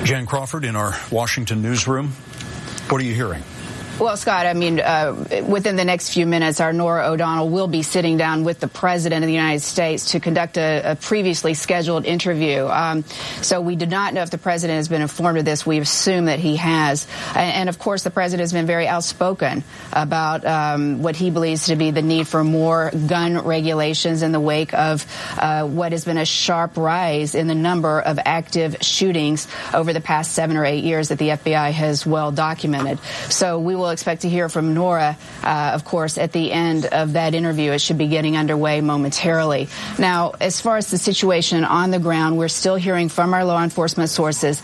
Jan Crawford in our Washington newsroom. What are you hearing? Well, Scott, I mean, within the next few minutes, our Norah O'Donnell will be sitting down with the President of the United States to conduct a previously scheduled interview. So we do not know if the President has been informed of this. We assume that he has. And, of course, the President has been very outspoken about what he believes to be the need for more gun regulations in the wake of what has been a sharp rise in the number of active shootings over the past 7 or 8 years that the FBI has well documented. So we will expect to hear from Norah, of course, at the end of that interview. It should be getting underway momentarily. Now, as far as the situation on the ground, we're still hearing from our law enforcement sources